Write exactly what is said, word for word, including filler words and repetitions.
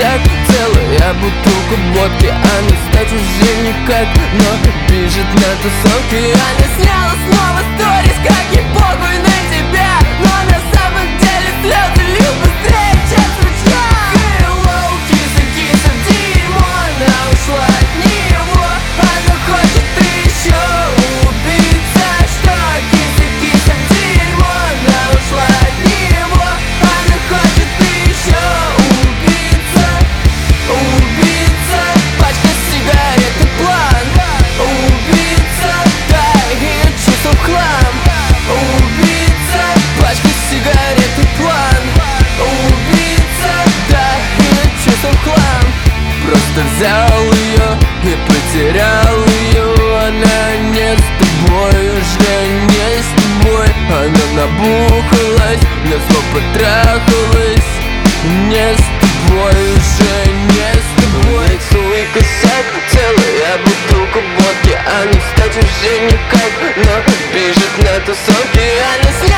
косяк, целая бутылка водки. Она стать уже никак, но бежит на тусовке. Она сняла снова сторис, как ей похуй на тебя, но на самом деле слезы лил быстрее, чем ручья. Hello, киса, киса, дерьмо, она ушла от него. Она хочет еще убиться. Что, киса, киса, дерьмо, она ушла от него. Она хочет еще убиться. Убиться, пачка сигарет и план. Убиться, да, ее чувства в хлам. Убиться, пачка сигарет и план. Убиться, да, ее чувства в хлам. Просто взял ее и потерял ее. Она не с тобой, уже не с тобой. Она набухалась, на зло потрахалась. Не с тобой, уже не с тобой. Целый косяк, целая бутылка водки. А не стать уже никак, но бежит на тусовке. Она